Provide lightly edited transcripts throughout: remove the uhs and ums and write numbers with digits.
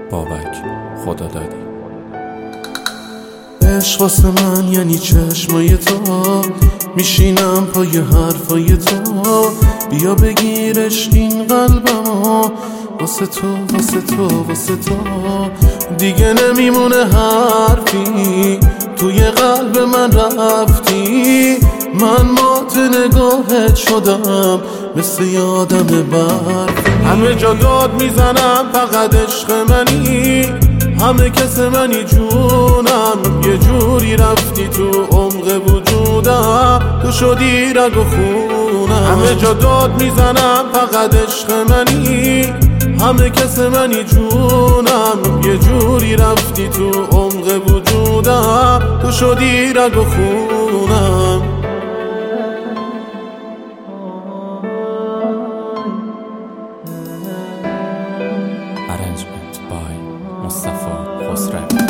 بابک خدا دادی. عشق واسه من یعنی چشمای تو، میشینم پای حرفای تو، بیا بگیرش این قلبمو، واسه تو واسه تو واسه تو. دیگه نمیمونه حرفی، توی قلب من رفتی، من مات نگاهت شدم مثل یادم برفی. همه جا داد میزنم فقط عشق منی، همه کس منی جونم، یه جوری رفتی تو عمق وجودم، تو شدی رگ و خونم. همه جا داد میزنم فقط عشق منی، همه کس منی جونم، یه جوری رفتی تو عمق وجودم، تو شدی رگ و خونم. Arrangement by Mustafa Khosravi.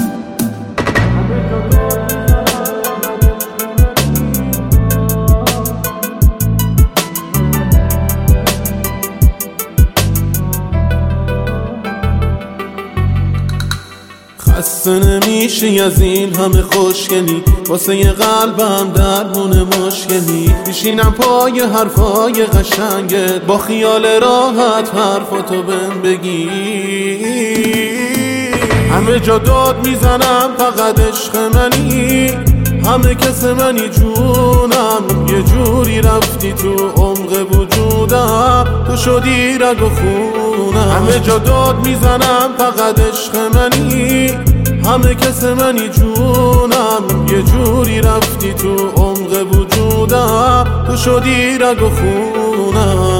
خسته نمیشی از این همه خوشگلی، واسه یه قلبم درمون مشکلی، میشینم پای حرفای قشنگت، با خیال راحت حرفاتو بهم بگی. همه جا داد میزنم فقط عشق منی، همه کس منی جونم، یه جوری رفتی تو عمق وجودم، تو شدی رگ و خونم. همه جا داد میزنم فقط عشق منی، همه کس منی جونم، یه جوری رفتی تو عمق وجودم، تو شدی رگ و خونم.